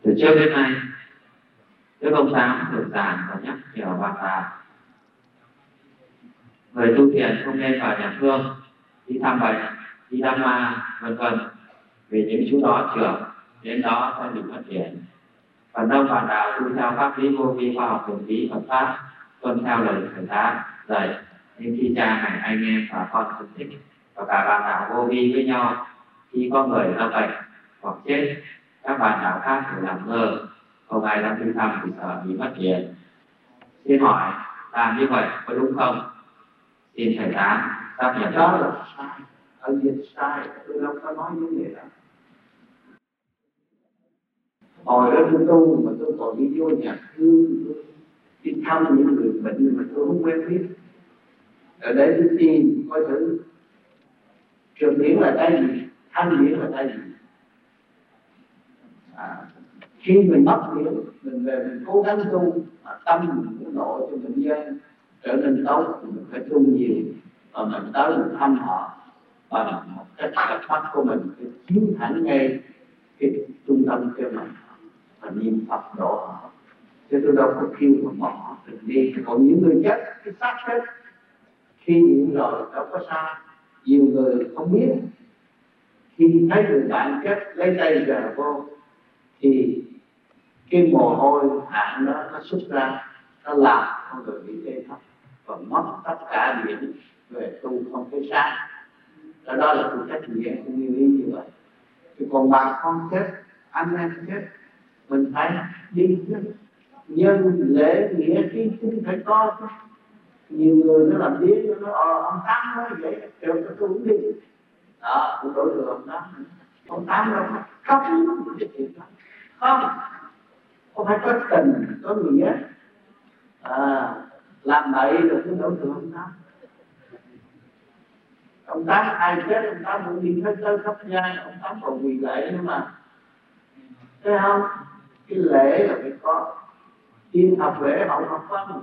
Từ trước đến nay, Đức Ông Tám thường giảng và nhắc nhở bạn đạo người tu thiền không nên vào nhà thương, đi thăm bệnh, đi đám ma, vân vân, vì những chú đó trưởng đến đó sẽ bị mất điển. Phần đông bạn đạo tu theo pháp lý vô vi khoa học huyền bí Phật pháp, tuân theo lời thầy tá dạy, nhưng khi cha mẹ anh em và con thân thích và cả bạn đạo vô vi với nhau, khi có người lâm bệnh hoặc chết, các bạn đạo khác đều làm ngơ, không ai dám đi thăm vì sợ bị mất điển. Xin hỏi làm như vậy có đúng không? Xin thầy tá xác nhận. Đó là sai, ở dịch sai, tôi đâu có nói như vậy đó. Hồi đó tôi tu mà tôi còn đi vô nhà thương, đi thăm những người bệnh mà tôi không quen biết. Ở đây tôi tìm coi thử trường điển là cái gì, thanh điển là cái gì. Khi mình mất điển, mình về mình cố gắng tu, tâm mình cũng độ cho bệnh nhân trở nên tốt, mình phải tu nhiều. Và mình tới mình thăm họ bằng một cách cặp mắt của mình để chiếu thẳng ngay cái trung tâm cho mình và niệm Phật độ họ. Chứ tôi đâu có kêu mà bỏ họ đi. Còn những người chết, cái xác chết khi niệm rồi đâu có sao. Nhiều người không biết, khi thấy người bạn chết lấy tay giờ vô thì cái mồ hôi hạn đó nó xuất ra, nó làm con người bị tê thấp và mất tất cả điểm về tu không thấy sáng. Đó là tôi trách nhiệm cũng như ý như vậy. Thì còn bà con chết, anh em chết, mình phải đi nhân lễ nghĩa trí chúng phải có. Nhiều người nó làm điếc, nó nói ông Tám nói vậy, kêu cho tôi cũng đi. Đó, cũng đổi được ông Tám. Ông Tám đâu có không phải có tình, có nghĩa. Làm bậy rồi cũng đổi được ông Tám. Ông Tám ai chết ông Tám cũng đi hết tới khắp nhang, ông Tám còn quỳ lễ nữa mà. Thấy không? Cái lễ là phải có. Tiên học lễ hậu học văn.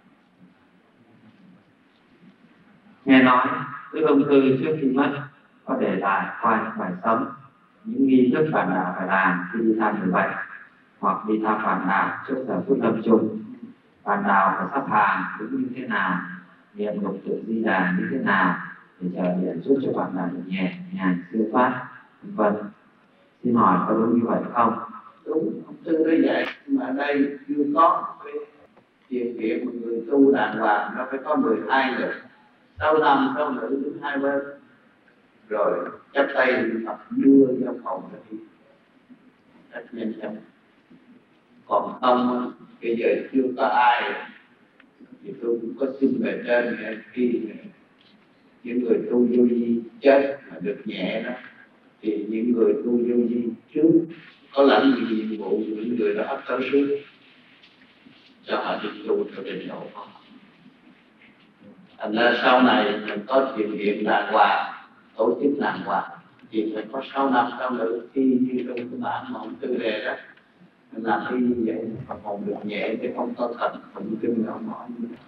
Nghe nói Đức Ông Thư trước khi mất có để lại qua những bài sống, những nghi thức bạn đạo phải làm khi đi thăm người bệnh hoặc đi thăm bạn đạo trước giờ phút lâm chung. Bạn đạo phải sắp hàng cũng như thế nào, niệm lục tự di đà như thế nào để chờ điện giúp cho bạn đạo được nhẹ nhàng siêu thoát, vân. Xin hỏi có đúng như vậy không? Đúng, ông Thư nói vậy, mà ở đây chưa có cái điều kiện một người tu đàng hoàng nó phải có 12 người, 6 nam 6 nữ đứng hai bên, rồi chắp tay Phật đưa vào phòng ra đi rất nhanh chóng. Còn không bây giờ chưa có ai thì tôi cũng có xin về trên khi những người tu vô vi chết mà được nhẹ đó thì những người tu vô vi trước có lãnh nhiệm vụ những người đó hấp tới trước cho họ đi tu theo trình độ họ. Thành ra sau này mình có điều kiện đàng hoàng, tổ chức đàng hoàng thì phải có 6 năm 6 nữ khi như trong cái bản mà ông Tư đề đó mình làm đi như vậy Phật hồn được nhẹ chứ không có thật tụng kinh đâu nói như vậy.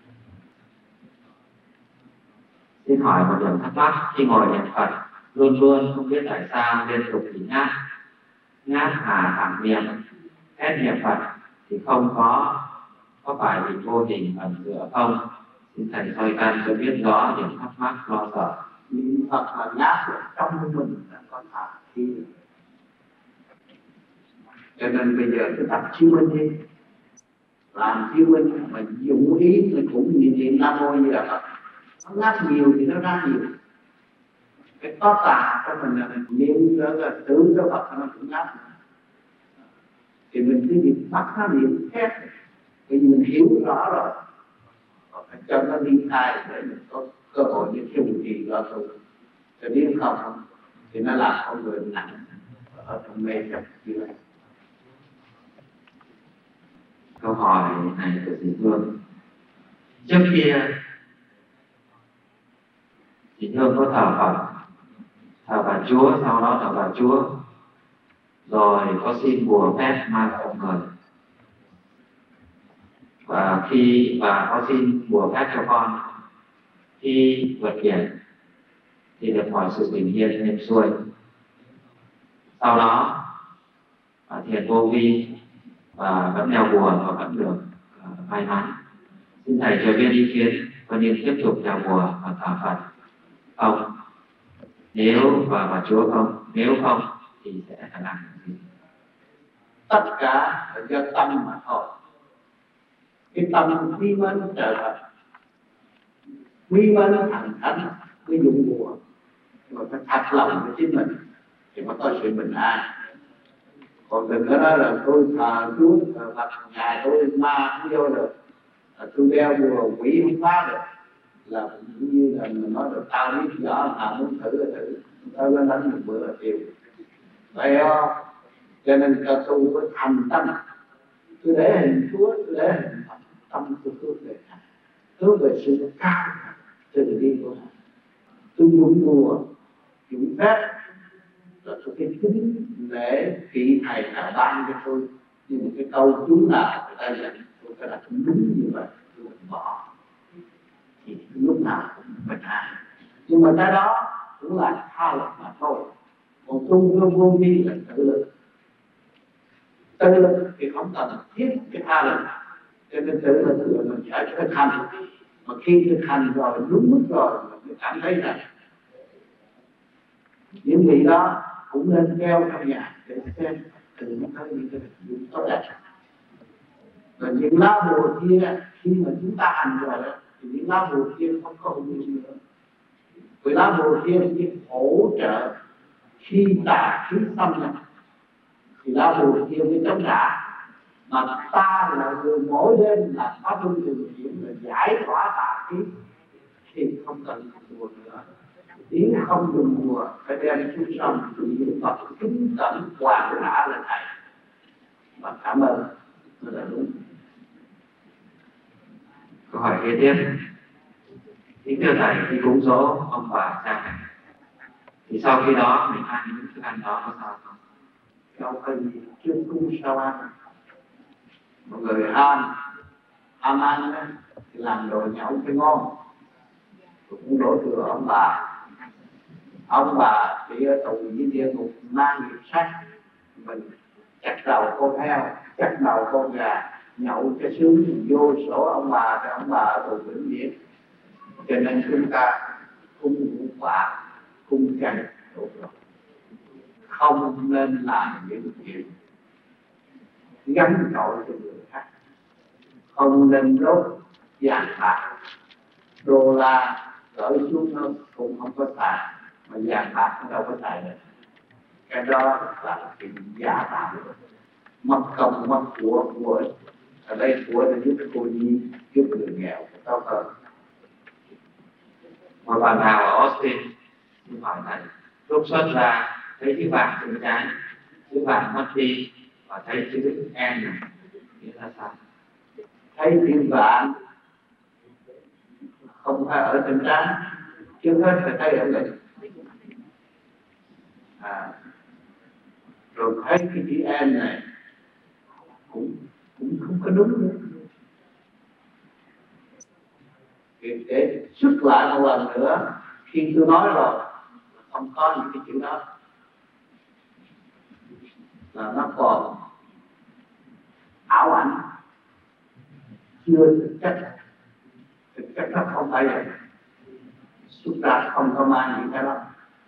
Xin hỏi một điểm thắc mắc, khi ngồi niệm Phật luôn luôn không biết tại sao liên tục bị ngáp hà thẳng niệm hết niệm Phật thì không có phải vì vô tình ẩn dựa không? Xin thầy soi căn cho biết rõ điểm thắc mắc lo sợ. Niệm Phật là ngáp trong mình là có thật thì cho nên bây giờ cái tập chiếu minh đi, làm chiếu minh mà dụng ý mình cũng niệm Nam Mô như là Phật. Nó ngáp nhiều thì nó ra nhiều. Cái có tà cho mình là niệm là tưởng cho Phật nó cũng ngáp. Thì mình cứ niệm bắt nó niệm khác, bởi vì mình hiểu rõ rồi, phải cho nó đi thay để mình có cơ hội để trùng trì lo tu. Cho nếu không thì nó làm con người nặng ở trong mê chấp như vậy. Câu hỏi này của chị Hương. Trước kia chị Hương có thờ Phật, thờ bà Chúa, sau đó thờ bà Chúa, rồi có xin bùa phép mang trong người. Và khi bà có xin bùa phép cho con, khi vượt biển thì được mọi sự bình yên êm xuôi. Sau đó thiền vô vi và vẫn đeo bùa và vẫn được may mắn. Xin thầy cho biết ý kiến có nên tiếp tục đeo bùa và thờ Phật không? Nếu và Chúa không, nếu không thì sẽ phải làm gì? Tất cả là do tâm mà thôi. Cái tâm quy mến trời Phật, quy mến thần thánh mới dụng bùa, mà phải thật lòng với chính mình thì mới có sự bình an. Còn đừng có nói là tôi thờ Chúa, thờ Phật, nhà tôi ma không vô được, tôi đeo bùa quỷ không phá được, là cũng như là mình nói được tao biết rõ mà muốn thử là thử, tao lên đánh một bữa là chịu. Vậy đó, cho nên cao tu với thành tâm, tôi để hình Chúa, tôi để hình Phật, tâm tôi hướng về Thầy, hướng về sự cao từ bi của Thầy. Tôi dụng bùa, dụng phép, rồi tôi cái kính lễ vị Thầy nào ban cho tôi, nhưng mà cái câu chú nào người ta dạy tôi phải là đúng như vậy, tôi không bỏ, thì lúc nào cũng bình an. Nhưng mà cái đó cũng là tha lực mà thôi. Còn tu vô vi là tự lực. Tự lực thì không cần thiết cái tha lực, cho nên tự lực là mình phải thực hành. Mà khi thực hành rồi đúng mức rồi mình cảm thấy rằng những vị đó cũng nên đeo trong nhà để xem từ nó thấy những cái dụng tốt đẹp. Và những lá bùa kia khi mà chúng ta hành rồi thì những lá bùa kia không có hữu dụng nữa. Vì lá bùa kia chỉ hỗ trợ khi tà khí xâm nhập thì lá bùa kia mới chống trả. Mà ta là người mỗi đêm là pháp luân thường chuyển là giải tỏa tà khí thì không cần bùa nữa. Nếu không dùng bùa phải đem xuống sông thì Phật kính cẩn hoàn trả lên Thầy. Và cảm ơn, đó là đúng. Câu hỏi kế tiếp. Kính thưa Thầy, khi cúng dỗ ông bà cha mẹ thì sau khi đó mình ăn những thức ăn đó có sao không? Đâu có gì chưa cúng sao ăn. Mọi người ham ăn thì làm đồ nhậu cho ngon, cũng đổ thừa ông bà. Ông bà bị ở tù với địa ngục mang nghiệp sát, mình chặt đầu con heo, chặt đầu con gà, nhậu cho sướng, vô sổ ông bà thì ông bà ở tù vĩnh viễn. Cho nên chúng ta cung ngũ quả, cung chay đủ rồi, không nên làm những chuyện gắn tội cho người khác, không nên đốt vàng bạc đô la gửi xuống nó cũng không có xài, mà vàng bạc cũng đâu có xài được. Cái đó là chuyện giả tạo, mất công mất của ở đây của là giúp cô nhi, giúp người nghèo tốt hơn. Một bạn nào ở Austin xin hỏi Thầy, lúc xuất ra thấy chữ vàng trên trái, chữ vàng mất đi và thấy chữ N này nghĩa là sao? Thấy chữ vàng không phải ở trên trán, trước hết phải thấy ở ngực. Rồi thấy cái chữ N này cũng không có đúng nữa. Để xuất lại một lần nữa, khi tôi nói rồi không có những cái chữ đó là nó còn ảo ảnh, chưa thực chất. Thực chất nó không phải vậy, xuất ra không có mang những cái đó.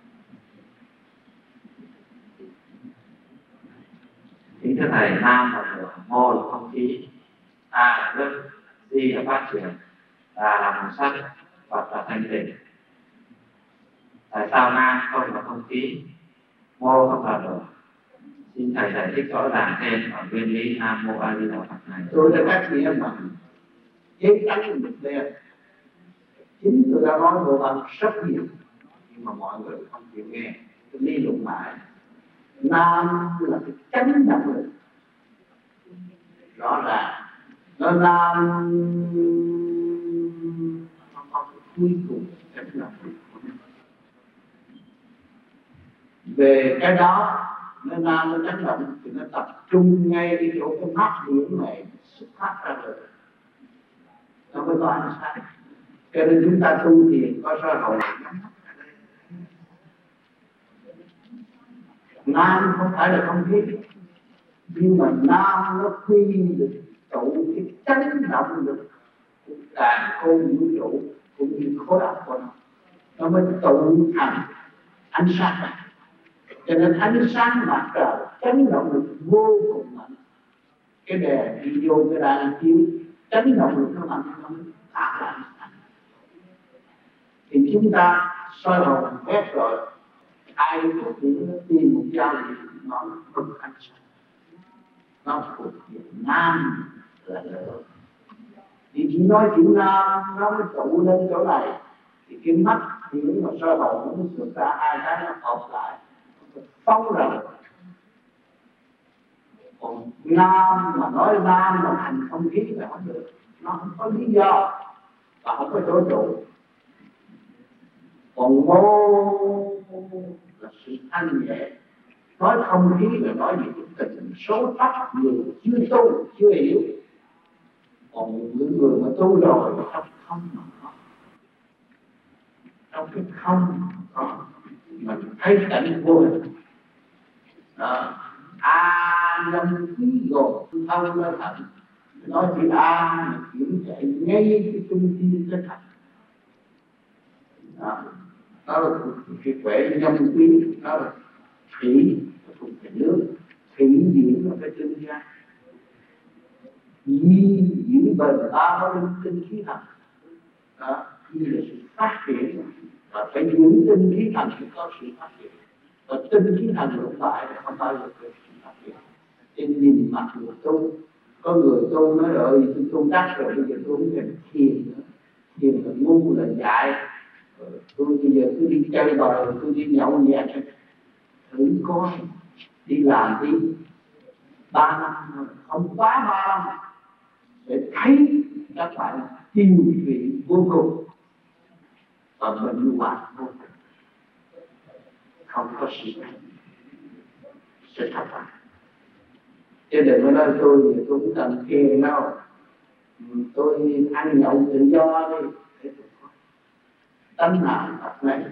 Kính thưa Thầy, nam là lửa, mô là không khí, A là nước, Di là phát triển, Đà là màu sắc, Phật là thanh tịnh. Tại sao nam không là không khí, mô không là lửa? Xin Thầy giải thích rõ ràng thêm ở nguyên lý Nam Mô A Di Đà Phật này. Tôi đã các chị em mà giấy trắng được đen, chính tôi đã nói vô văn rất nhiều, nhưng mà mọi người không chịu nghe. Tôi lý luận mãi. Nam là cái chánh động lực, rõ ràng nó nam nó có cái cuối cùng chánh động lực. Về cái đó nó nam nó chánh động thì nó tập trung ngay cái chỗ cái mắt điểm này xuất phát ra được, nó mới có ánh sáng. Cho nên chúng ta tu thiền có soi hồn nhắm mắt ở đây. Nam không phải là không khí, Nhưng mà nam nó quy được tụ cái chấn động lực cả khôn vũ trụ cũng như khối óc của nó mới tụ thành ánh sáng. Cho nên ánh sáng mặt trời chấn động lực vô cùng mạnh. Cái đèn đi vô cái đèn chiếu chấn động lực nó mạnh, nó tạo ra ánh sáng. Thì chúng ta soi hồn hết rồi, ai xuất hiện nó tìm một giao diện nó cực ánh sáng, nó thuộc về nam là lửa. Thì chỉ nói chuyện nam nó mới tụ lên chỗ này, thì cái mắt thì nếu mà soi hồn nó mới xuất ra hai cái nó hợp lại, nó phóng ra. Còn nam mà nói nam mà thành không khí là không được, nó không có lý do và không có chỗ trụ. Còn mô là sự thanh nhẹ, nói không khí là nói về cái tình số thấp người chưa tu chưa hiểu. Còn những người mà tu rồi trong không mà có, trong cái không có mình thấy cảnh vô hình đó. Nhân khí gồm thông lên thận, nói chữ A mà chuyển chạy ngay cái trung tim cái thận đó là cái quẻ nhân khí, đó là thủy thuộc về nước, thủy diễn là cái chân gian, di diễn bền ta nó linh tinh khí thần đó. Di là sự phát triển, và phải giữ tinh khí thần thì có sự phát triển, và tinh khí thần lụng bại thì không bao giờ có sự phát triển. Trên nhìn mặt người tu, có người tu nói rồi tôi tu đắc rồi, bây giờ tôi không cần thiền nữa, thiền là ngu là dại, tôi bây giờ tôi đi chơi bời, tôi đi nhậu nhẹt, thử coi đi làm đi 3 năm không quá 3 năm để thấy các bạn tiêu vị vô cùng và bệnh hoạn vô cùng, không có sự thật, sự thật à. Chứ đừng có nói tôi cũng cần thiền đâu, tôi ăn nhậu tự do đi. Tánh nào thật này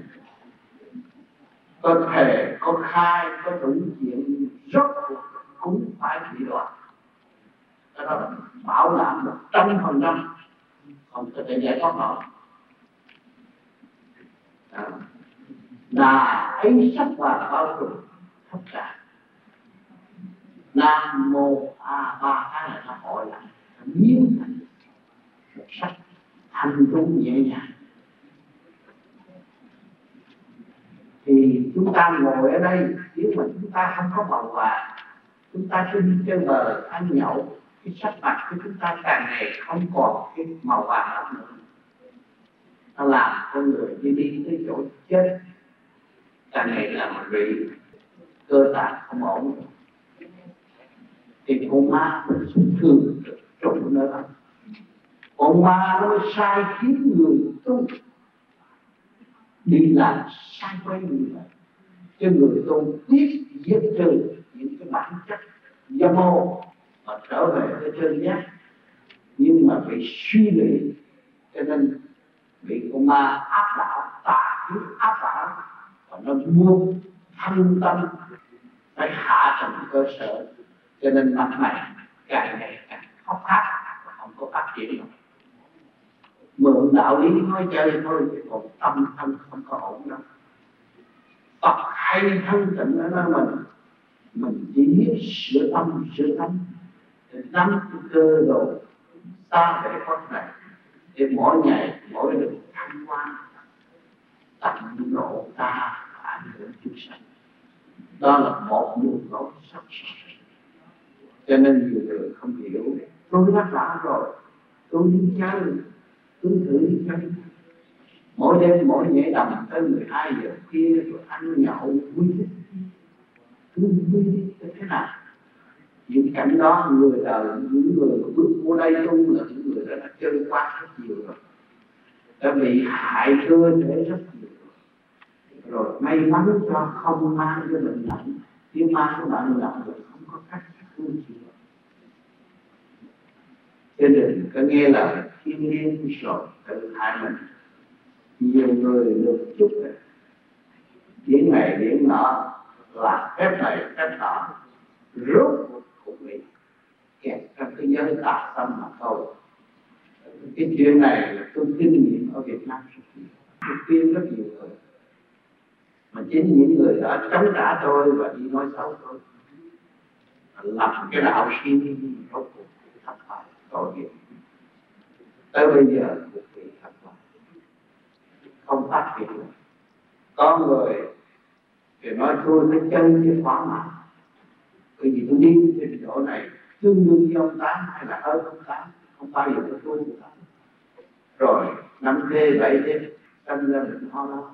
có thể có khai có đủ chuyện rốt cuộc cũng phải bị đoạn. Đó là bảo đảm 100% không có thể giải thoát nổi. Là ấy sắc và bao trùm tất cả. Nam mô A Ba cái này nó hội lại biến thành một sắc thanh tú nhẹ nhàng. Thì chúng ta ngồi ở đây, nếu mà chúng ta không có màu vàng, chúng ta cứ đi chơi bời ăn nhậu, cái sắc mặt của chúng ta càng ngày không còn cái màu vàng nữa, nó làm con người đi tới chỗ chết, càng ngày là một vị cơ tạng không ổn. Thì con ma nó thường trộn nữa, con ma nó sai khiến người tu đi làm sai quay người này, cho người tu biết diệt trừ những cái bản chất dâm ô mà trở về với chân giác, nhưng mà bị suy nghĩ, cho nên bị con ma áp đảo, tà khí áp đảo, và nó buông thân tâm phải hạ tầng cơ sở, cho nên mặt này càng ngày càng khóc hát, không có phát triển được. Mượn đạo lý nói chơi thôi, còn tâm thân không có ổn đâu. Phật hay thân tịnh ở mình chỉ biết sửa tâm để nắm cái cơ độ ta để có này, để mỗi ngày mỗi lần thăng quan tận độ ta ảnh hưởng chúng sanh. Đó là một đường lối sắp sửa. Cho nên nhiều người không hiểu. Tôi đã bảo rồi, tôi đi chơi, tôi thử đi chơi. Mỗi đêm mỗi nhảy đầm tới 12 giờ kia rồi ăn nhậu vui thích. Cứ vui đi thế nào? Những cảnh đó người đời, những người bước vô đây tu là những người đã chơi qua rất nhiều rồi, đã bị hại cơ thể rất nhiều rồi. May mắn cho không mang cái bệnh nặng, nếu mang cái bệnh nặng rồi không có cách cứu chữa. Cho nên có nghe là thiên nhiên rồi tự hại mình. Nhiều người được chút này, điểm này điểm nọ, làm phép này phép nọ, rốt cũng kẹt trong cái giới tà tâm mà thôi. Cái chuyện này là tôi kinh nghiệm ở Việt Nam, tôi khuyên rất nhiều người, mà chính những người đã chống trả tôi và đi nói xấu tôi, làm cái đạo sĩ rốt cuộc thất bại tội nghiệp. Tới bây giờ cuộc bị thất bại, không phát triển được. Có người thì nói tôi phải chân chứ khóa mạng, bởi vì tôi đi trên chỗ này tương đương với ông Tám hay là hơn ông Tám, không bao giờ tôi tu được. Rồi 5T 7T sinh ra bệnh ho lo,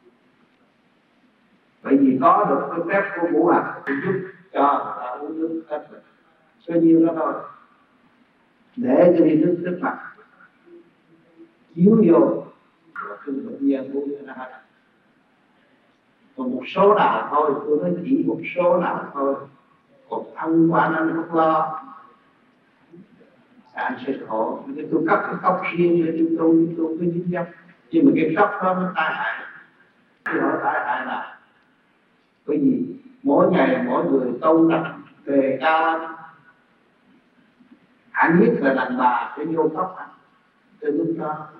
bởi vì có được cái phép của ngũ hành giúp cho người ta uống nước hết bệnh, bao nhiêu đó thôi. Để cho đi nước trước mặt chiếu vô và cứ bệnh nhân uống cho nó hết. Còn một số nào thôi, tôi nói chỉ một số nào thôi, còn thân quan anh không lo, anh sẽ khổ. Tôi cấp cái cốc riêng để tôi cứ dính dấp, nhưng mà cái cốc đó nó tai hại. Tôi hỏi tai hại nào? Bởi vì mỗi ngày mỗi người tu tập về cao anh nhất là đàn bà sẽ vô cốc anh, từ lúc đó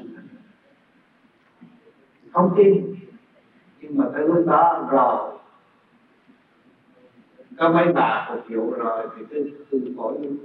không tin, nhưng mà tới lúc đó rồi có mấy bà phục vụ rồi thì tôi khỏi luôn.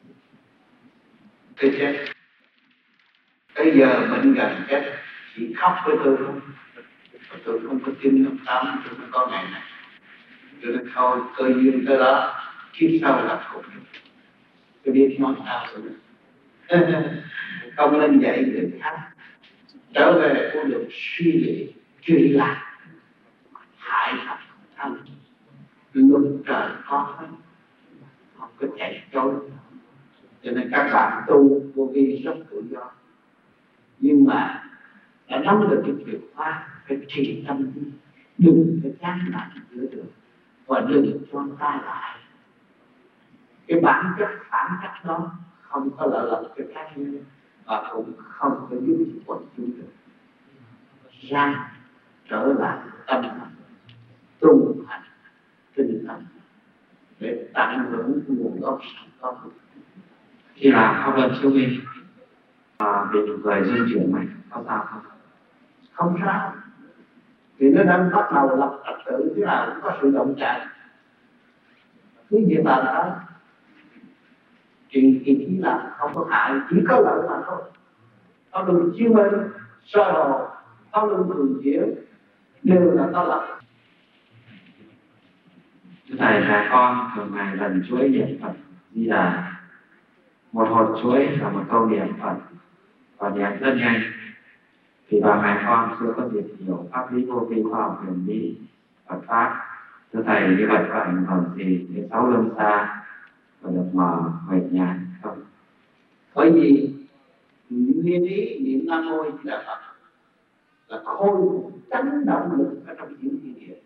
Tôi chết, bây giờ bệnh gần chết chỉ khóc với tôi không, tôi không có tin ông Tám, tôi không có ngày này. Tôi nói thôi cơ duyên tới đó, kiếp sau gặp cùng. Tôi biết nói sao rồi. Không nên dạy người khác trở về con đường suy nghĩ truy lạc hại thật thân, luật trời có hết, không có chạy trốn. Cho nên các bạn tu vô vi rất tự do, nhưng mà đã nắm được cái việc pháp phải trì tâm, đừng phải chán nản giữa đường và đừng cho ta lại. Cái bản chất phản cách đó không có lợi lộc cho cá nhân và cũng không có giúp quần chúng được. Ra trở lại tâm thần, tu hành tinh thần để tận hưởng nguồn gốc sẵn có. Khi làm pháp luân chiếu minh bị người dung chuyển này có sao không? Không sao, vì nó đang bắt đầu lập trật tự, thế nào cũng có sự động chạm, cứ việc làm đó. Chuyện khi làm không có hại, chỉ có lợi mà thôi. Pháp luân chiếu minh, soi hồ, pháp luân thường chuyển đều là có lợi. Thầy và con thường ngày lần chuỗi niệm Phật Di Đà, một hột chuỗi là một câu niệm Phật và niệm rất nhanh. Thì vào ngày con chưa có dịp hiểu pháp lý vô vi, khoa học huyền bí Phật pháp, thưa thầy như vậy có ảnh hưởng gì đến 6 luân xa và được mở mệt nhạt không? Bởi vì nguyên lý niệm Nam Mô Di Đà Phật là khôi phục chấn động lực ở trong tiểu thiên địa,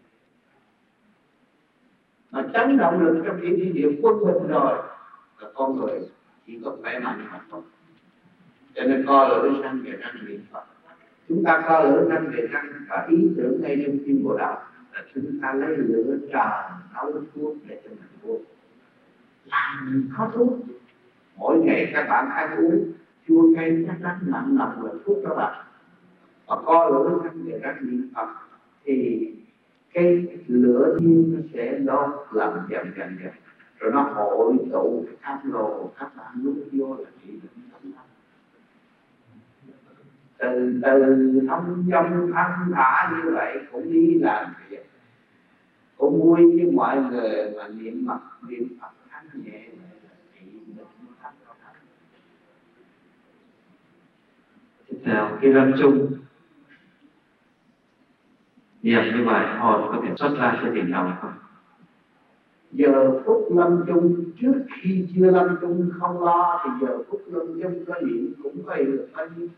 mà chấn động lực trong tiểu thiên địa quân bình rồi là con người chỉ có khỏe mạnh mà thôi. Cho nên co lưỡi răng về răng niệm Phật, chúng ta co lưỡi răng về răng và ý tưởng ngay trong kinh Bồ Đạo là chúng ta lấy lửa trà nấu thuốc để cho mình uống, làm có thuốc. Mỗi ngày các bạn ăn uống chua cay chắc chắn nặng nặng là thuốc các bạn, và co lửa răng về răng niệm Phật thì cái lửa nhiên nó sẽ đốt làm dần dần, rồi nó hội tụ các lồ, các bạn nuốt vô là chỉ định tâm tâm. Từ từ thông dong thanh thả như vậy cũng đi làm việc, cũng vui với mọi người mà niệm Phật thanh nhẹ thì được thanh. Theo cái lâm chung niệm như vậy hồn có thể xuất ra cho tỉnh lòng không? Giờ phút lâm chung, trước khi chưa lâm chung không lo thì giờ phút lâm chung có niệm cũng có hiệu lực bao nhiêu.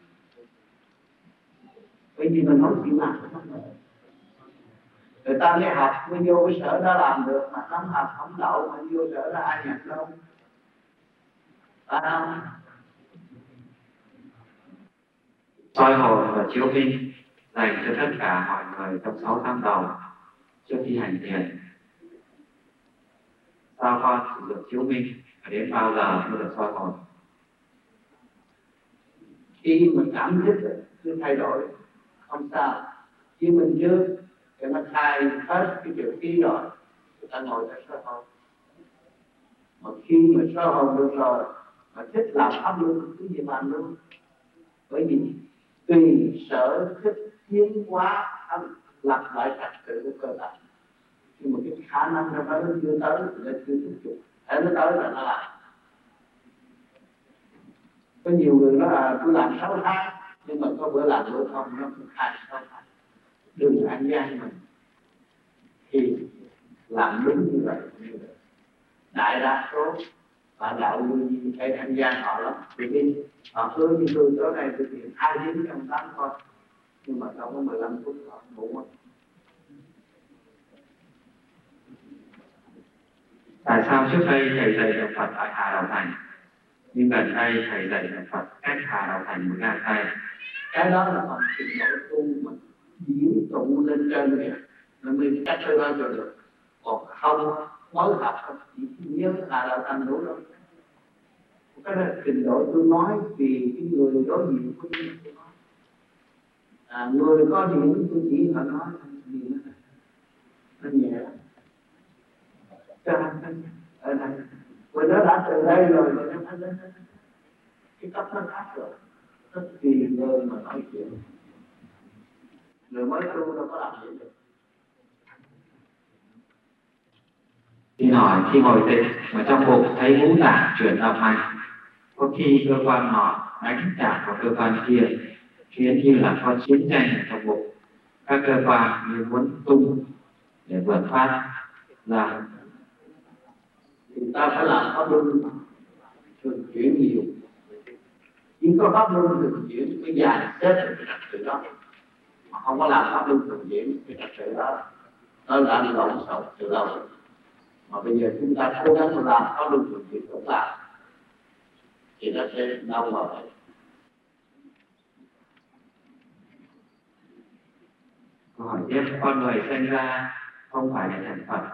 Bởi vì mình không chịu làm cái này. Người ta đi học mới vô cái sở đó làm được, mà không học không đậu mà vô sở đó ai nhận đâu. Soi hồn và chiếu minh dành cho tất cả mọi người trong 6 tháng đầu trước khi hành thiền. Sao con sử dụng chiếu minh đến bao giờ mới được soi hồn? Khi mình cảm thức cứ thay đổi không sao, chứ mình chưa cho nó thay hết cái triệu khí rồi người ta ngồi ra soi hồn. Mà khi mà soi hồn được rồi mà thích làm pháp luôn cứ gì làm luôn, bởi vì tùy sở thích tiến hóa lặp lại trật tự của cơ thể. Nhưng mà cái khả năng trong đó nó chưa tới thì nó chưa thúc giục, để nó tới là nó làm. Có nhiều người nói là tôi làm 6 tháng nhưng mà có bữa làm bữa không, nó cũng 6 tháng. Đừng ăn gian mình thì làm đúng như vậy. Đại đa số bạn đạo lưu gì hay ăn gian họ lắm, vì họ hứa như tôi tối nay thực hiện 2 tiếng trong 8 thôi, nhưng mà đâu có 15 phút họ ngủ. Tại sao trước đây thầy dạy đạo Phật tại Hà Đạo Thành, nhưng gần đây thầy dạy đạo Phật cách Hà Đạo Thành một gang tay? Cái đó là phần trình độ tu mà diễn tụ lên trên kìa, nó mới cách tới đó cho được. Còn không mới học không chỉ nhớ Hà Đạo Thành đủ đâu. Cái là trình độ tôi nói vì cái người đối diện của tôi nói. Người có điểm tôi chỉ họ nói gì nó nhẹ lắm. Ở đây người đó đã từ đây rồi thì nó phải lên cái cấp nó khác rồi, nó tùy người mà nói chuyện. Người mới tu đâu có làm gì được. Xin hỏi, khi ngồi tịnh mà trong bụng thấy ngũ tạng chuyển động mạnh, có khi cơ quan nọ đánh chạm vào cơ quan kia, khiến như là có chiến tranh ở trong bụng, các cơ quan như muốn tung để vượt thoát ra, thì ta phải làm pháp luân thường chuyển nhiều. Chỉ có pháp luân thường chuyển mới dàn xếp được cái trật tự đó, mà không có làm pháp luân thường chuyển cái trật tự đó nó đã lộn xộn từ lâu rồi. Mà bây giờ chúng ta cố gắng làm pháp luân thường chuyển cũng làm thì nó sẽ đau vào đấy. Câu hỏi tiếp, con người sinh ra không phải là thành Phật.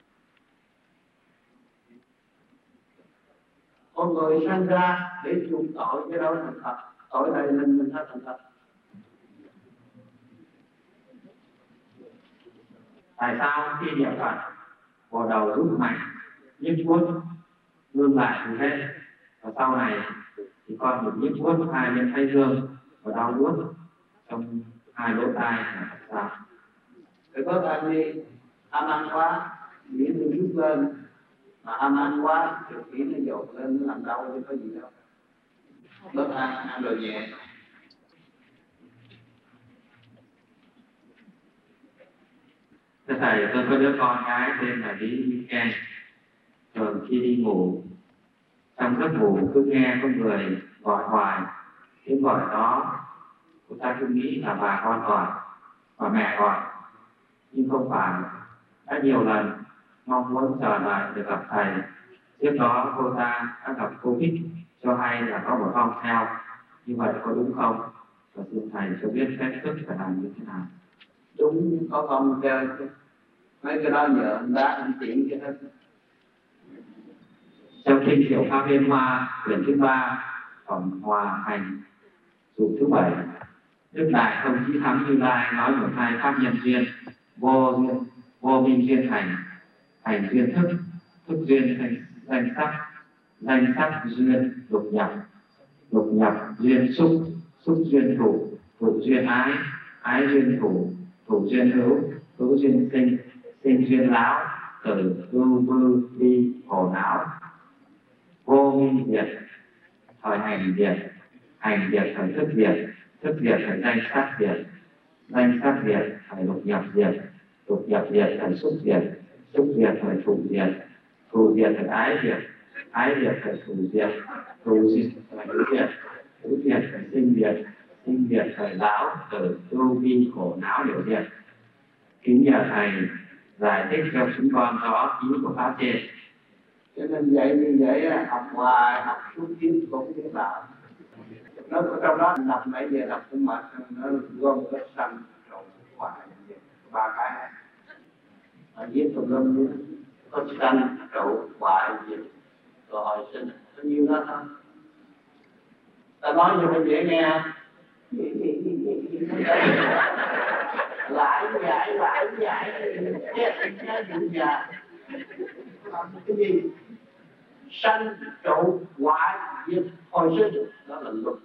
Con người sinh ra để chuộc tội chứ đâu thành Phật. Tội này mình sẽ thành Phật. Tại sao khi niệm Phật vào đầu rút mạnh, nhức buốt, ngưng lại thì hết, và sau này thì con bị nhức buốt hai bên thái dương và đau buốt trong hai lỗ tai là sao? Phải có tham đi, tham ăn quá, nghĩ tôi rút lên, mà tham ăn quá, thì nghĩ nó dồn lên, nó làm đau chứ có gì đâu. Bớt ăn rồi nhẹ. Thưa thầy, tôi có đứa con gái tên là Lý Ken. Thường khi đi ngủ, trong giấc ngủ cứ nghe có người gọi hoài, tiếng gọi đó cô ta cứ nghĩ là bà con gọi và mẹ gọi, nhưng không phải. Đã nhiều lần mong muốn trở lại được gặp thầy. Tiếp đó cô ta đã gặp Covid, cho hay là có một vong theo. Như vậy có đúng không? Và xin thầy cho biết cách thức phải làm như thế nào. Đúng, có vong theo chứ. Mấy cái đó nhờ anh bác anh chỉ cho hết. Trong kinh Tiểu Pháp Liên Hoa quyển thứ 3 phẩm Hòa Hành dụng thứ 7, Đức Đại Thông Chí Thắng Như Lai nói một hai pháp nhân duyên: vô minh duyên hành duyên thức, thức duyên danh sắc duyên lục nhập duyên xúc duyên thủ duyên ái duyên thủ duyên hữu duyên sinh duyên lão, tử ưu tư đi khổ não. Vô minh diệt thời hành diệt thời thức diệt thời danh sắc diệt thời lục nhập diệt thời xúc diệt thời thủ diệt thời ái diệt thời thủ diệt thời hữu diệt thời sinh diệt thời lão, tử ưu bi khổ não hiểu diệt. Kính nhờ thầy giải thích cho chúng con rõ ý của pháp trên. Cho nên dạy như vậy, học hoài, học suốt kiếp cũng như bạn. Nó ở trong đó đọc nãy giờ đọc cũng mệt, nó gom cái xanh rồi hoài ba cái này. Viết tùm lum có xanh trụ hoài gì rồi cho nên có nhiều đó thôi. Ta nói như phải dễ nghe. lại chết nghe vụ già làm cái gì? Sanh trụ hoại diệt hồi sinh, đó là luật.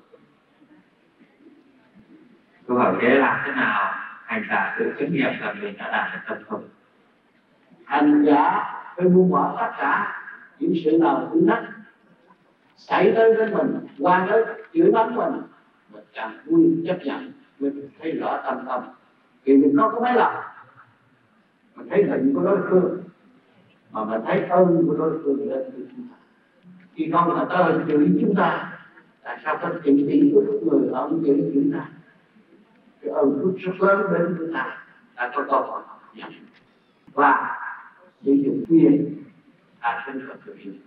Câu hỏi kế làm thế nào hành giả tự chứng nghiệm là mình đã đạt được tâm không? Hành giả phải buông bỏ tất cả những sự nào thử thách xảy tới với mình, qua tới chửi mắng mình càng vui chấp nhận. Mình thấy rõ tâm tâm vì mình có mấy lần mình thấy hình của đối phương mà mình thấy ơn của đối phương đến với chúng ta. Khi không là ta chửi chúng ta, tại sao ta chửi tỷ của người ông chửi chúng ta? Cái ơn phước rất lớn đến với ta đã có câu hỏi nhận và sử dụng quyền ta không có thực hiện.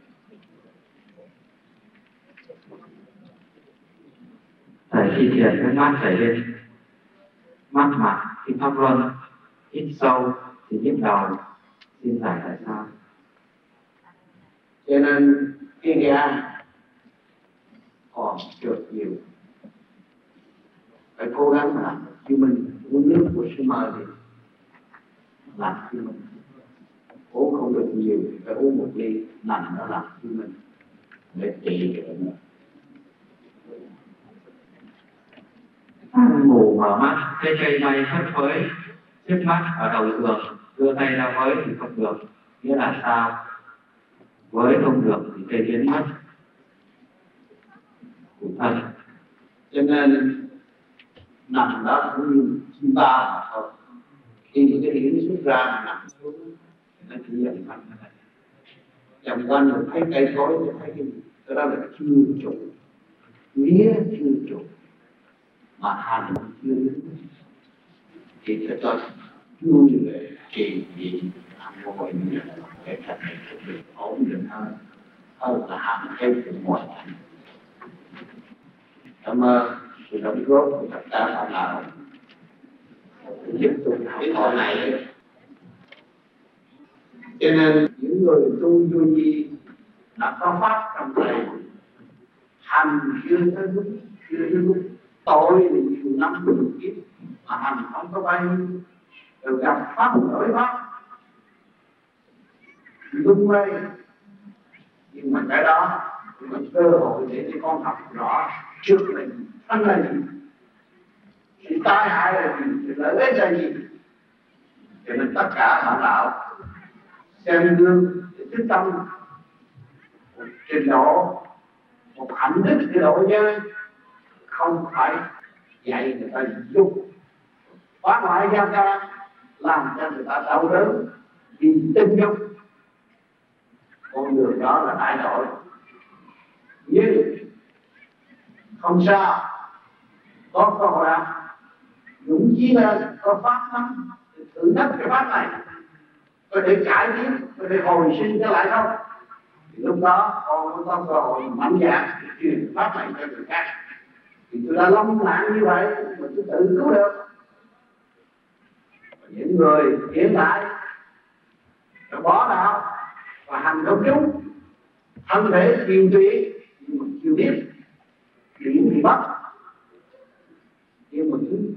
Thầy khi thiền nước mắt chảy lên mắt mặt khi pháp luân, hít sâu thì nhức đầu, xin giải tại sao? Cho nên cái gan còn trượt nhiều, phải cố gắng làm cho mình uống nước của sư mơ thì làm cho mình uống không được nhiều thì phải uống một ly nằm nó làm cho mình để trị cái bệnh. Ngủ mở mắt thấy cây bay phất phới trước mắt ở đầu giường, đưa tay ra với thì không được, nghĩa là sao? Với không được thì cây biến mất của thân. Cho nên nằm đó cũng như chúng ta mà thôi. Khi cái điển xuất ra nằm xuống nó chỉ dần mạnh như này. Dòng quanh mình thấy cây cối thì thấy cái gì? Cái đó là chưa trụ, mía chưa trụ, mà hành chưa đứng. Thì phải cho chui về trì viện ngồi để thành được ổn định hơn là hành cây của mọi thành. Cảm ơn sự đóng góp của tất cả bạn nào giúp tôi học hỏi này. Cho nên những người tu vô vi đã có pháp trong thầy, hành chưa tới lúc tội thì nhiều năm nhiều kiếp mà hành không có bay, rồi gặp pháp đổi pháp lung lay. Nhưng mà cái đó là cơ hội để cho con học rõ trước mình thân là gì, sự tai hại là gì, sự lợi ích là gì. Cho nên tất cả bạn đạo xem gương để thức tâm một trình độ, một hạnh đức để độ nhân, không phải dạy người ta dục phá hoại gia ca làm cho người ta đau đớn vì tinh dục. Con đường đó là đại đổi, nhưng không sao, có cơ hội dũng chí lên, có pháp lắm thử thách cái pháp này, có thể cải tiến, có thể hồi sinh trở lại không? Thì lúc đó con có cơ hội mạnh dạn truyền pháp này cho người khác. Thì tôi đã lâm nạn như vậy mà tôi tự cứu được. Và những người hiện tại đã bỏ đạo và hành công chúng, thân thể kiên trì nhưng mà chưa biết điểm thì mất, nhưng mà cứ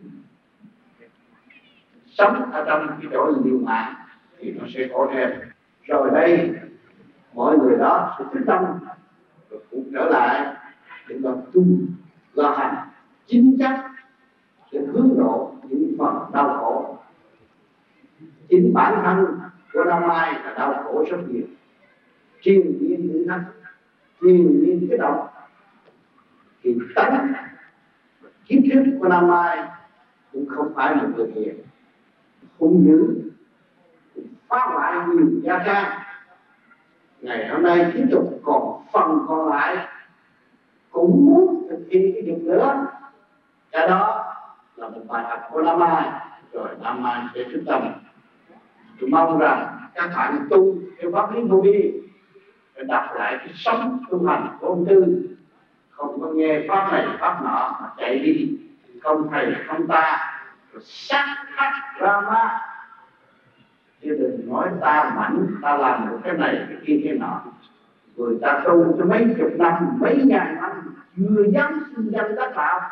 sống ở trong cái chỗ liều mạng thì nó sẽ khổ thêm. Rồi đây mọi người đó sẽ thức tâm rồi cũng trở lại để mà tu lo hành chính chắc để hướng độ những phần đau khổ. Chính bản thân của Nam Mai là đau khổ rất nhiều, triền miên thử thách, triền miên cái động. Thì tánh kiếp trước của Nam Mai cũng không phải là người hiền, hung dữ, phá hoại nhiều gia can. Ngày hôm nay tiếp tục còn phần còn lại cũng muốn thực hiện cái việc nữa. Cái đó là một bài học của Nam Mai, rồi Nam Mai sẽ thức tâm. Tôi mong rằng các bạn tu theo pháp lý vô vi phải đọc lại cái sống tu hành của ông Tư, không có nghe pháp này pháp nọ mà chạy đi không thầy không ta rồi sát hạch ra ma. Chứ đừng nói ta mạnh, ta làm được cái này cái kia cái nọ. người ta tu cho mấy chục năm, mấy ngàn năm chưa dám xưng danh đắc đạo.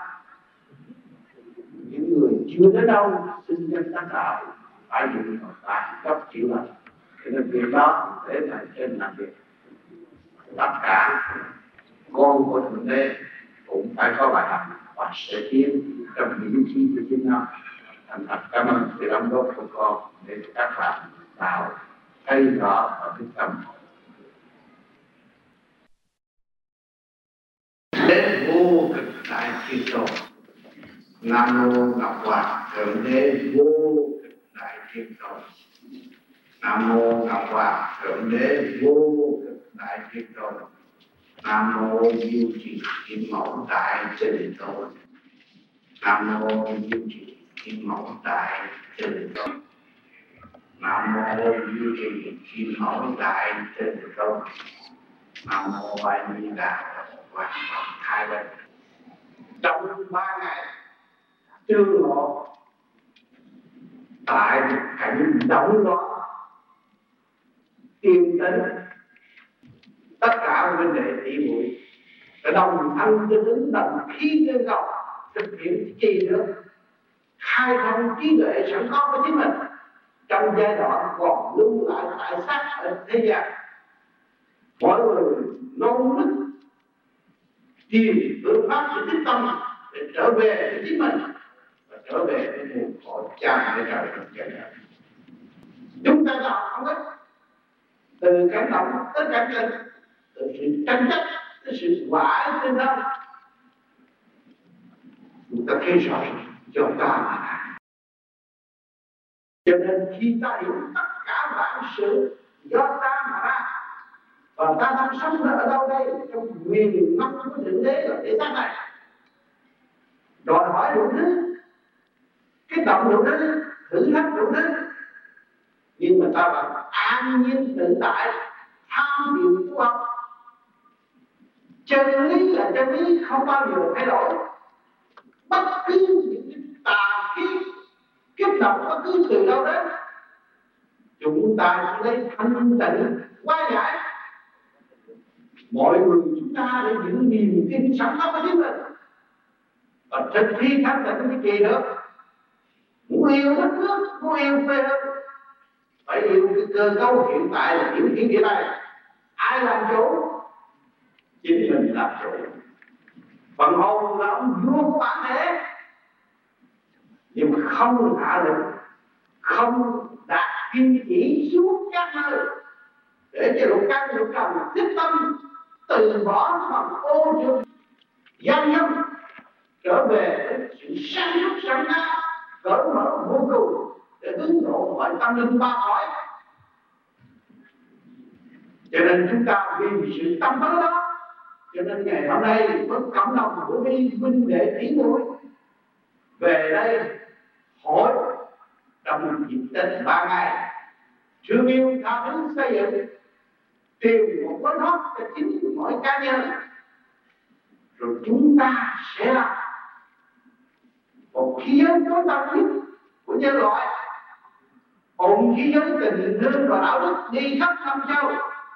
Những người chưa đến đâu xưng danh đắc đạo phải dùng tài cấp chịu lành. Cho nên việc đó để mà trên làm việc tất cả con của Thượng Đế cũng phải có bài học và sẽ tiến trong những chi của chính nó. Thành thật cảm ơn sự đóng góp của con để các bạn tạo thấy rõ và thức tâm. Đế vô cực đại thiên tôn. Nam mô Ngọc Hoàng Thượng Đế vô cực đại thiên tôn. Nam mô Ngọc Hoàng Thượng Đế vô cực đại thiên tôn. Nam mô Diệu Trì Kim Mẫu Đại Trời Tôn. Nam mô Diệu Trì Kim Mẫu Đại Trời Tôn. Nam mô Diệu Trì Kim Mẫu Đại Trời Tôn. Nam mô A Di Đà Hoàng Thái Bình. Trong 3 ngày trưa ngọ tại một cảnh động đó yên tĩnh, tất cả vấn đề tỷ muội đồng thanh tương ứng, đồng khí tương cầu, thực hiện chi nữa khai thông trí tuệ sẵn có của chính mình trong giai đoạn còn lưu lại tại xác ở thế gian. Mọi người nôn nức tìm phương pháp để tích tâm để trở về với chính mình và trở về với nguồn cội cha mẹ trời trong trời đất. Chúng ta học không ít, từ cảm động tới cảm tình, từ sự tranh chấp tới sự vãi trên đâu, chúng ta thấy rõ do ta mà ra. Cho nên khi ta hiểu tất cả vạn sự do ta mà ra, và ta đang sống ở đâu đây trong quyền năng của Thượng Đế là thể xác này, đòi hỏi đủ thứ, kích động đủ thứ, thử thách đủ thứ, nhưng mà ta vẫn an nhiên tự tại, tham điều tu học. Chân lý là chân lý, không bao giờ thay đổi. Bất cứ những tà khí kích động bất cứ từ đâu đến, chúng ta sẽ lấy thanh tịnh hóa giải. Mọi người chúng ta để giữ niềm tin sẵn có chính mình và thực thi thanh tịnh cái gì nữa. Muốn yêu đất nước, muốn yêu quê hương, phải yêu cái cơ cấu hiện tại là hiểu thiên địa này. Ai làm chủ? Chính mình làm chủ. Phần hồn là ông vua của bản thể, nhưng mà không hạ lệnh, không đạt kim chỉ xuống các nơi để cho lục căn lục trần thích tâm từ bỏ phần ô trượt gian nhân, trở về với sự sáng suốt sẵn có cởi mở vô cùng để hướng độ mọi tâm linh ba cõi. Cho nên chúng ta vì sự tâm tấn đó, cho nên ngày hôm nay với cộng đồng của vi huynh đệ tỷ muội về đây hội trong dịp Tết 3 ngày thương yêu tha thứ xây dựng, tìm một vấn hót cho chính mỗi cá nhân, rồi chúng ta sẽ là một khí giới tối cao nhất của nhân loại, ôm khí giới tình thương và đạo đức đi khắp năm châu,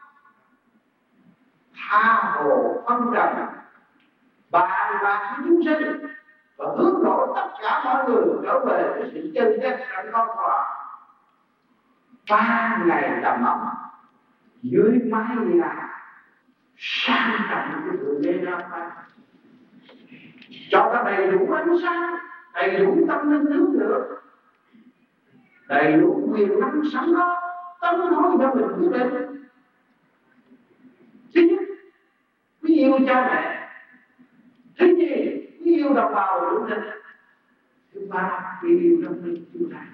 tha hồ phân trần, bàn bạc với chúng sinh và hướng độ tất cả mọi người trở về với sự chân chất sẵn có của 3 ngày đầm ấm dưới mái nhà sang trọng của Thượng Đế ra ta, cho ta đầy đủ ánh sáng, đầy đủ tâm linh hướng thượng, đầy đủ quyền năng sẵn có, tâm hối do mình quyết định. Thứ nhất, quý yêu cha mẹ. Thứ nhì, quý yêu đồng bào ruột thịt. Thứ ba, quý yêu đất nước chúng ta.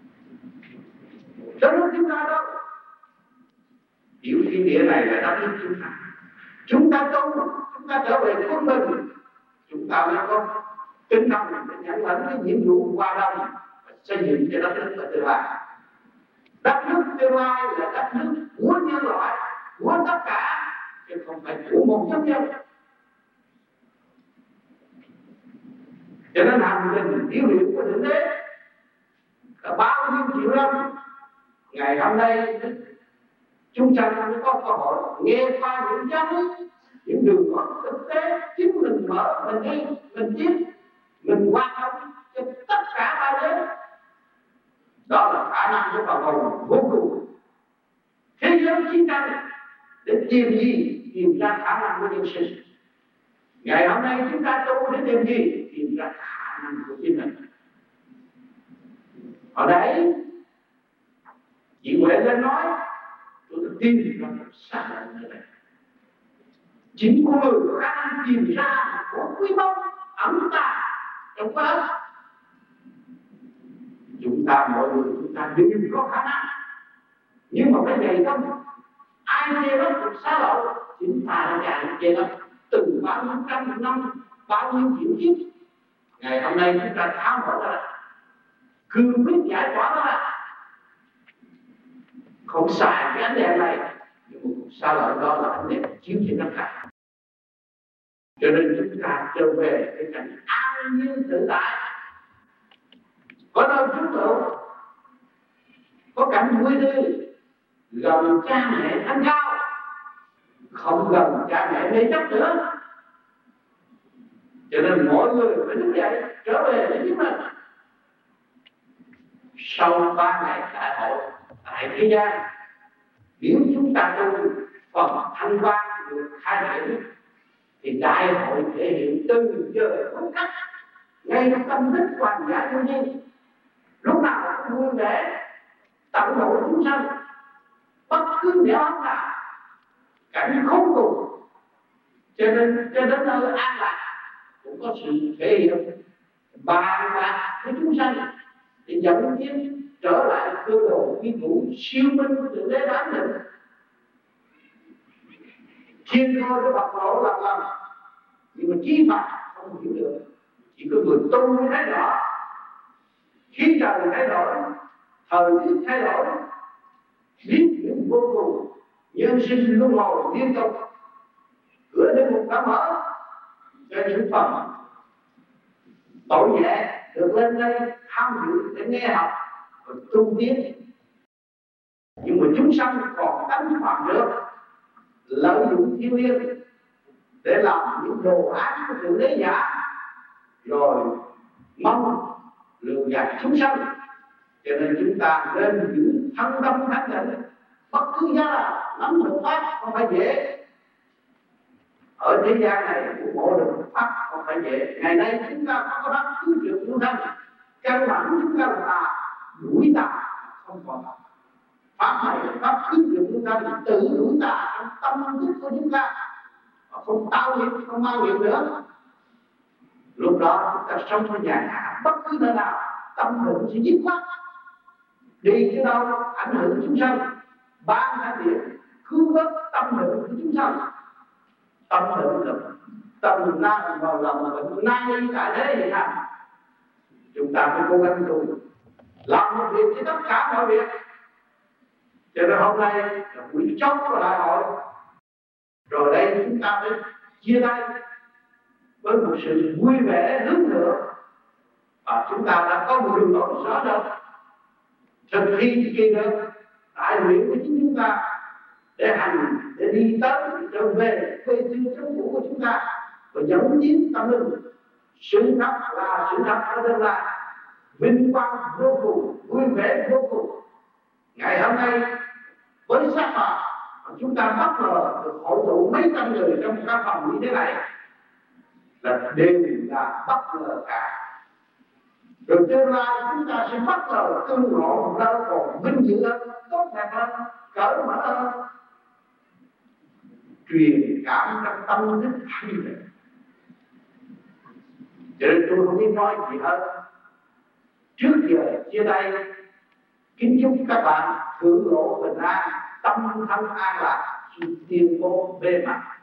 Đất nước chúng ta đâu? Hiểu thiên địa này là đất nước chúng ta. Chúng ta tu, chúng ta trở về quân bình, chúng ta mới có tinh thần để nhận lãnh cái nhiệm vụ qua đông và xây dựng cho đất nước tương lai. Đất nước tương lai là đất nước của nhân loại, của tất cả, chứ không phải của một nhóm nhân. Cho nên hành trình hiểu liệu của Thượng Đế là bao nhiêu triệu năm, ngày hôm nay chúng sanh mới có cơ hội nghe qua những giáo lý, những đường lối thực tế chính mình mở, mình đi, mình tiếp, mình quan thông cho tất cả ba giới. Đó là khả năng của phần hồn vô cùng. Thế giới chiến tranh để tìm gì? Tìm ra khả năng của nhân sinh. Ngày hôm nay chúng ta tu để tìm gì? Tìm ra khả năng của chính mình. Ở đấy chị Huệ lên nói, tôi đã tìm ra một xác định như này. Chính con người có khả năng tìm ra một quy mô ẩn tàng trong quá ức. Chúng ta mọi người chúng ta đều có khả năng, nhưng mà cái này không ai chê nó được xá lộ. Chúng ta đã chạy chê nó từ bao nhiêu trăm năm, bao nhiêu triệu kiếp. Ngày hôm nay chúng ta tháo mở ra, cương quyết giải tỏa nó ra, không xài cái ánh đèn này, nhưng mà xa lợi đó là ánh đèn chiếu trên tất cả. Cho nên chúng ta trở về cái cảnh an nhiên tự tại, có nơi trú tụ, có cảnh vui tươi, gần cha mẹ thanh cao, không gần cha mẹ mê chấp nữa. Cho nên mỗi người phải đứng dậy trở về với chính mình. Sau 3 ngày đại hội tại thế gian, nếu chúng ta tu phần thanh quan được khai triển, thì đại hội thể hiện từ giờ phút khắc ngay trong tâm thức hoàn giả vô nhiên, lúc nào cũng vui vẻ tận độ chúng sanh, bất cứ nẻo hấp nào cảnh không cùng. Cho nên cho đến nơi an lạc cũng có sự thể hiện bàn bạc với chúng sanh để dẫn tiến trở lại cơ đồ quy củ siêu minh của thượng đế đáng định. Thiên cơ với Phật lộ lần nhưng mà chi Phật không hiểu được, chỉ có người tu mới thấy rõ. Khi trời thay đổi, thời tiết thay đổi, biến chuyển vô cùng, nhân sinh luân hồi liên tục, cửa địa ngục đã mở cho những phần tội nhẹ được lên đây tham dự để nghe học và tu tiến. Nhưng mà chúng sanh còn tánh phạm được, lợi dụng thiên liêng để làm những đồ ác của thượng đế giả, rồi mong lừa gạt chúng sanh. Cho nên chúng ta nên giữ thân tâm thanh tịnh, bất cứ giá nào nắm được pháp không phải dễ. Ở thế gian này của bộ được pháp không phải dễ. Ngày nay chúng ta có pháp cứu trượt chúng sanh, căn bản chúng ta là đuổi tà không còn. Pháp này là pháp cứu trượt chúng sanh, tự đuổi tà trong tâm thức của chúng ta, không tạo nghiệp, không mang nghiệp nữa. Lúc đó chúng ta sống trong nhà hạ bất cứ nơi nào, tâm mình sẽ dứt khoát. Đi chứ đâu ảnh hưởng chúng sanh, ban thanh điển cứu vớt tâm định của chúng sanh. Tâm định là tâm nan vào lòng bệnh nan tại thế hiện hành. Chúng ta phải cố gắng tu, làm một việc cho tất cả mọi việc. Cho nên hôm nay là buổi chót của đại hội, rồi đây chúng ta phải chia tay với một sự vui vẻ hướng thượng, và chúng ta đã có một đường lối rõ rệt thực thi kỳ được đại nguyện của chính chúng ta để hành, để đi tới trở về quê hương sống cũ của chúng ta và dẫn tiến tâm linh. Sự thật là sự thật ở tương lai, vinh quang vô cùng, vui vẻ vô cùng. Ngày hôm nay với sát phạt chúng ta bất ngờ được hội tụ mấy trăm người trong một căn phòng như thế này là đều là bất ngờ cả. Rồi tương lai chúng ta sẽ bắt đầu tương ngộ một nơi còn vinh dự hơn, tốt đẹp hơn, cởi mở hơn, truyền cảm trong tâm thức thanh tịnh. Cho nên tôi không biết nói gì hơn. Trước giờ chia tay, kính chúc các bạn hưởng lộ bình an, tâm thân an lạc, sự tiên cố bề mặt.